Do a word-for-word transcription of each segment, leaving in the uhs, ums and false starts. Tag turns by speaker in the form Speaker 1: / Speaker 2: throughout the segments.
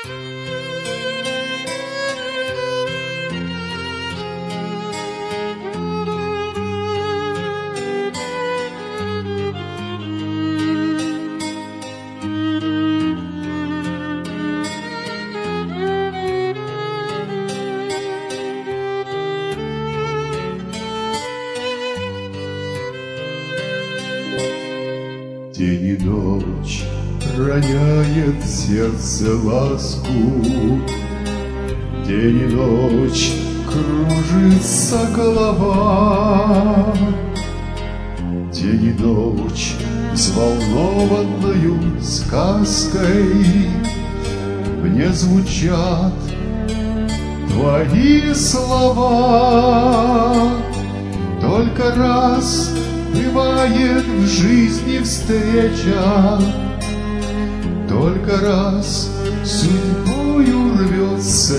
Speaker 1: День и ночь роняет в сердце ласку, день и ночь кружится голова, день и ночь взволнованною сказкой мне звучат твои слова. Только раз бывает в жизни встреча, только раз судьбою рвется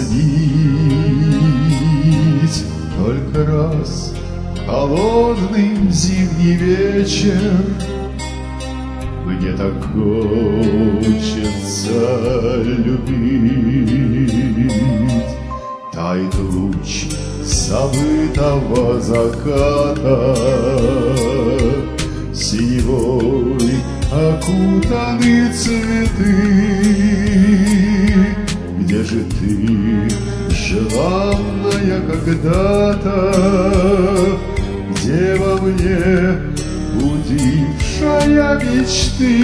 Speaker 1: нить, только раз холодный зимний вечер мне так хочется любить. Тает луч забытого заката, синевой окутаны цветы. Где же ты, желанная когда-то, где во мне будившая мечты?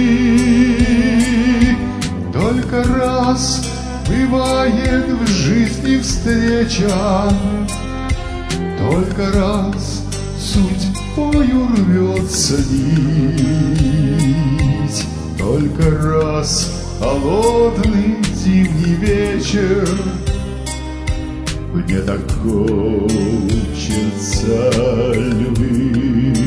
Speaker 1: Только раз бывает в жизни встреча, только раз судьбою рвется нить, только раз холодный зимний вечер мне так хочется любить.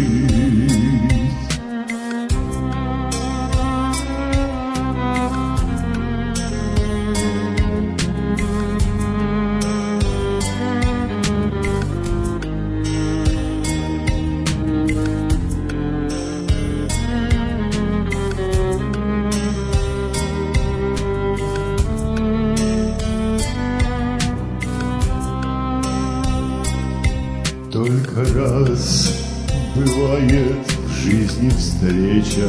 Speaker 1: Только раз бывает в жизни встреча,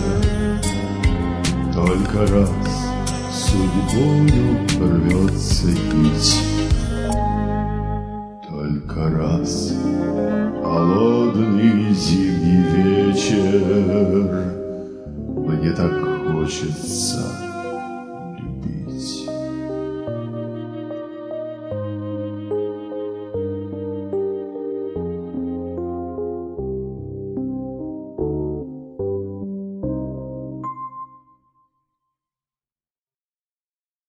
Speaker 1: только раз судьбою рвется нить.